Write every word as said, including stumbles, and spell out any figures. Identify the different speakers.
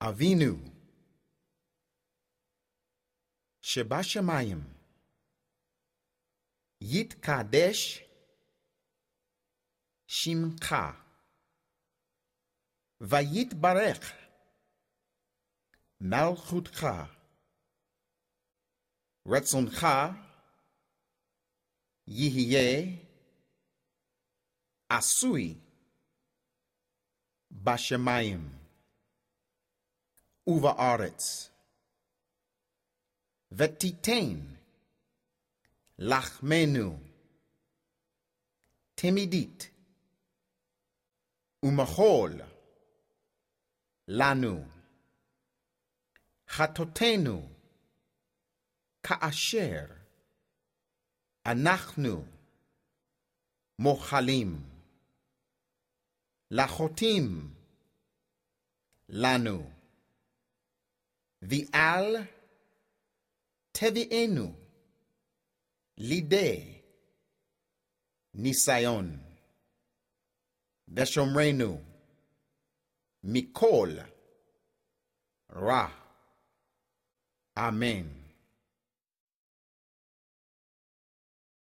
Speaker 1: Avinu Shebashamayim Yitkadesh Shimcha Vayitbarech Malchutcha Retzoncha Yihye Asui Bashamayim Uva Aretz Vetitain Lachmenu Timidit Umachol Lanu Chatotenu Kaasher Anachnu Mochalim Lachotim Lanu Vi'al Tevi'enu Lide Nisayon Veshomrenu Mikol Ra Amen.